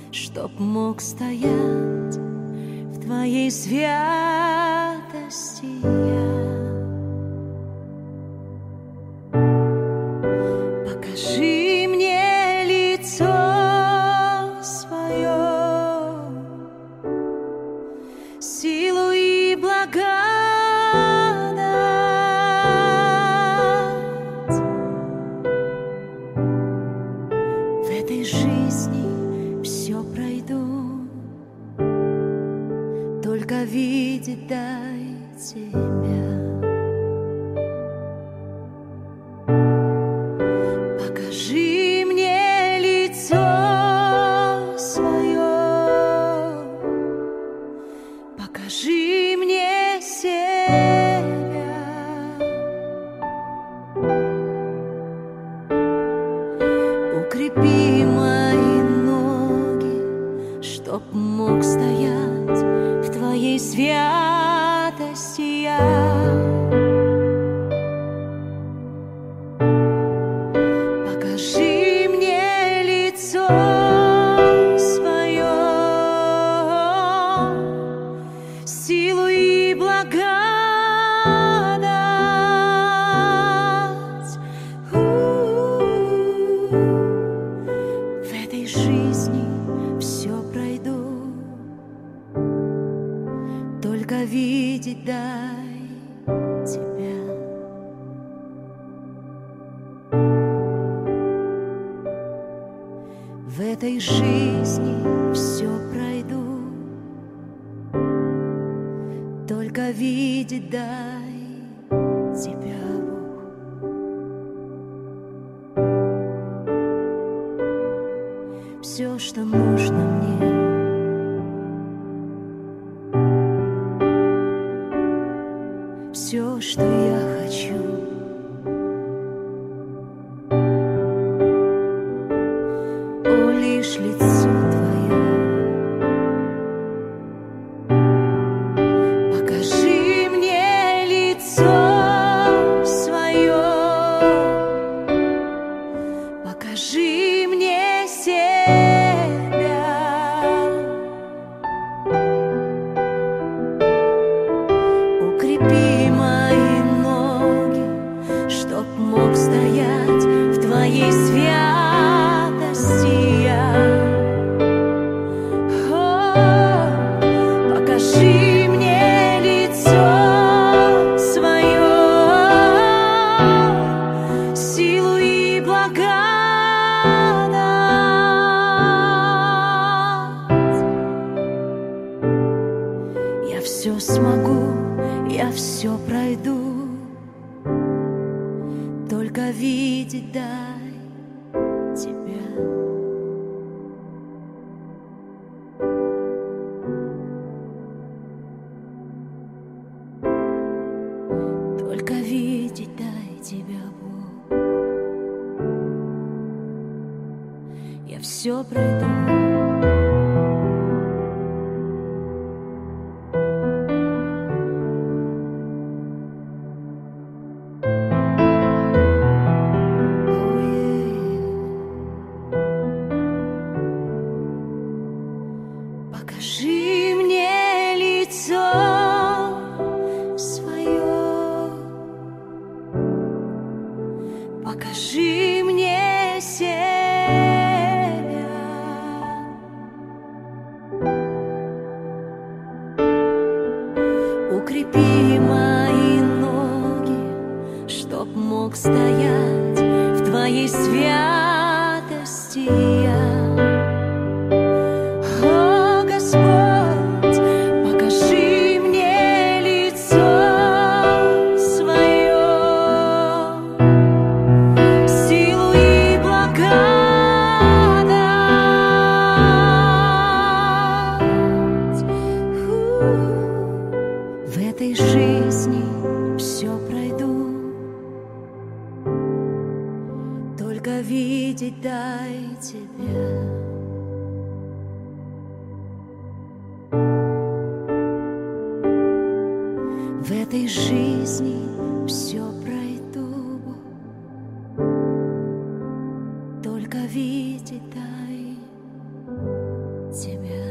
чтоб мог стоять в твоей святости я. Покажи мне лицо свое, силу и благодать. В этой жизни все пройду, только видеть дай тебя. Покажи мне лицо свое, покажи мне себя. Укрепи мои ноги, чтоб мог стоять в твоей святости я. Покажи мне лицо свое, силу и благодать. В этой жизни все пройду, только видеть дай тебя. В этой жизни все пройду, только видеть дай тебя, Бог. Все, что нужно мне, все, что я хочу, лишь лицо твое. Покажи мне лицо свое, покажи мне себя. Укрепи мои ноги, чтоб мог стоять в твоей святости. Покажи мне лицо свое, силу и благодать. Я все смогу, я все пройду, только видеть дай тебя. Только видеть дай тебя, Бог. Я все пройду, покажи мне лицо свое, покажи мне себя. Укрепи мои ноги, чтоб мог стоять в твоей святости я. В этой жизни все пройду, только видеть дай тебя. В этой жизни все пройду, Бог, только видеть дай тебя.